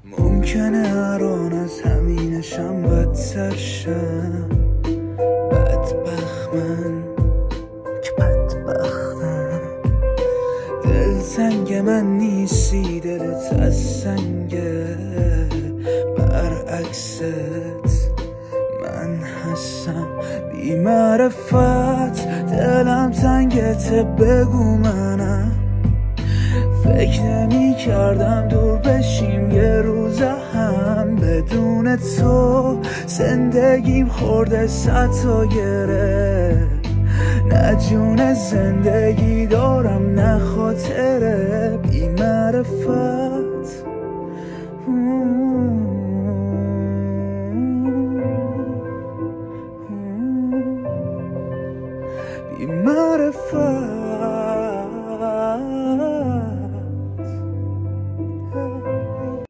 ممکنه الان از همینشم بدتر شم. بدبخت من که بدبختم. دلتنگ من نیستی، دلت از سنگه. برعکست من هستم بی معرفت. دلم تنگت، بگو منم. فکر نمی کردم دور بشیم یه روز هم. بدون تو زندگیم خورده ستا گره. نه جون زندگی دارم نه خاطره بی معرفت.